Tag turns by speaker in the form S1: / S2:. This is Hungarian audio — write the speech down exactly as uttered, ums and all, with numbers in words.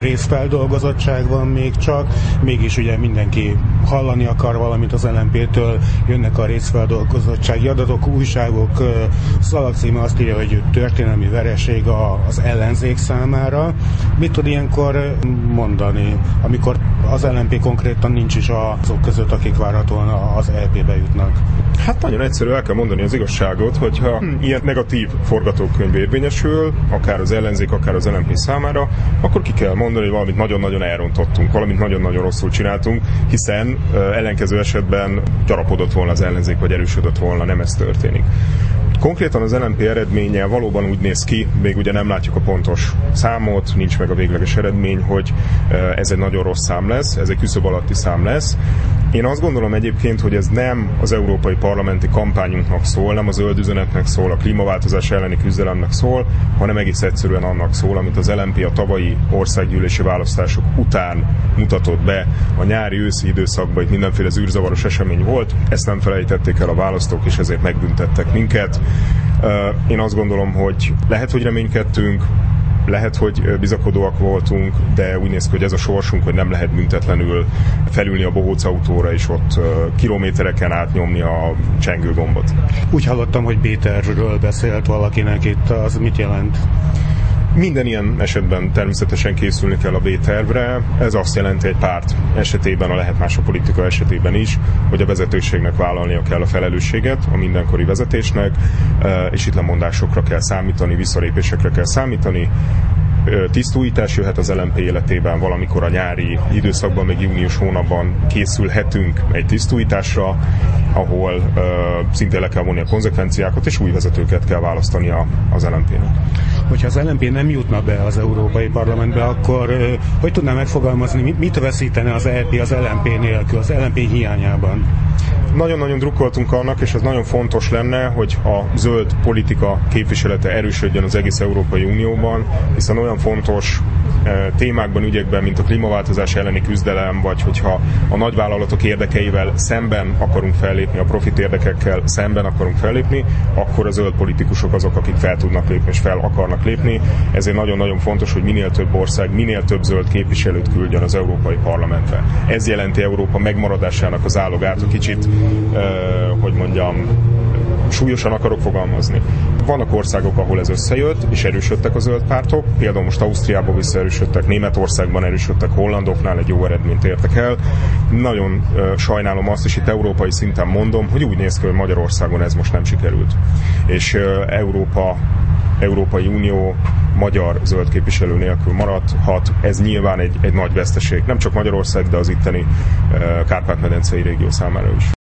S1: Részfeldolgozottság van még csak, mégis ugye mindenki hallani akar valamit az el em pé-től, jönnek a részfeldolgozottsági adatok, újságok, szalagcíme azt írja, hogy történelmi vereség az ellenzék számára. Mit tud ilyenkor mondani, amikor az el em pé konkrétan nincs is azok között, akik várhatóan az é pé-be jutnak?
S2: Hát nagyon egyszerű, el kell mondani az igazságot, hogyha hmm. ilyen negatív forgatókönyv érvényesül, akár az ellenzék, akár az el em pé számára, akkor ki kell mondani, hogy valamit nagyon-nagyon elrontottunk, valamit nagyon-nagyon rosszul csináltunk, hiszen uh, ellenkező esetben gyarapodott volna az ellenzék, vagy erősödött volna, nem ez történik. Konkrétan az el em pé eredménye valóban úgy néz ki, még ugye nem látjuk a pontos számot, nincs meg a végleges eredmény, hogy ez egy nagyon rossz szám lesz, ez egy küszöb alatti szám lesz. Én azt gondolom egyébként, hogy ez nem az európai parlamenti kampányunknak szól, nem a zöld üzenetnek szól, a klímaváltozás elleni küzdelemnek szól, hanem egész egyszerűen annak szól, amit az el em pé a tavalyi országgyűlési választások után mutatott be a nyári-őszi időszakban, itt mindenféle zűrzavaros esemény volt, ezt nem felejtették el a választók, és ezért megbüntettek minket. Én azt gondolom, hogy lehet, hogy reménykedtünk, lehet, hogy bizakodóak voltunk, de úgy néz ki, hogy ez a sorsunk, hogy nem lehet büntetlenül felülni a bohóc autóra, és ott kilométereken átnyomni a csengőgombot.
S1: Úgy hallottam, hogy B-tervről beszélt valakinek itt, az mit jelent?
S2: Minden ilyen esetben természetesen készülni kell a B-tervre. Ez azt jelenti egy párt esetében, a lehet más a politika esetében is, hogy a vezetőségnek vállalnia kell a felelősséget, a mindenkori vezetésnek, és itt lemondásokra kell számítani, visszalépésekre kell számítani. Tisztújítás jöhet az el em pé életében, valamikor a nyári időszakban, még június hónapban készülhetünk egy tisztújításra, ahol uh, szintén le kell vonni a konzekvenciákat, és új vezetőket kell választani a, az el em pé-nek.
S1: Hogyha az el em pé nem jutna be az Európai Parlamentbe, akkor uh, hogy tudná megfogalmazni, mit veszítene az é pé az el em pé nélkül, az el em pé hiányában?
S2: Nagyon-nagyon drukkoltunk annak, és ez nagyon fontos lenne, hogy a zöld politika képviselete erősödjön az egész Európai Unióban, hiszen olyan fontos témákban, ügyekben, mint a klímaváltozás elleni küzdelem, vagy hogyha a nagyvállalatok érdekeivel szemben akarunk fellépni, a profit érdekekkel szemben akarunk fellépni, akkor a zöld politikusok azok, akik fel tudnak lépni és fel akarnak lépni. Ezért nagyon-nagyon fontos, hogy minél több ország, minél több zöld képviselőt küldjön az Európai Parlamentbe. Ez jelenti Európa megmaradásának az állogát, kicsit, uh, hogy mondjam, súlyosan akarok fogalmazni. Vannak országok, ahol ez összejött, és erősödtek a zöld pártok, például most Ausztriában visszaerősödtek, Németországban erősödtek, hollandoknál egy jó eredményt értek el. Nagyon uh, sajnálom azt, és itt európai szinten mondom, hogy úgy néz ki, hogy Magyarországon ez most nem sikerült. És uh, Európa, Európai Unió magyar zöld képviselő nélkül maradhat. Ez nyilván egy, egy nagy veszteség, nem csak Magyarország, de az itteni uh, Kárpát-medencei régió számára is.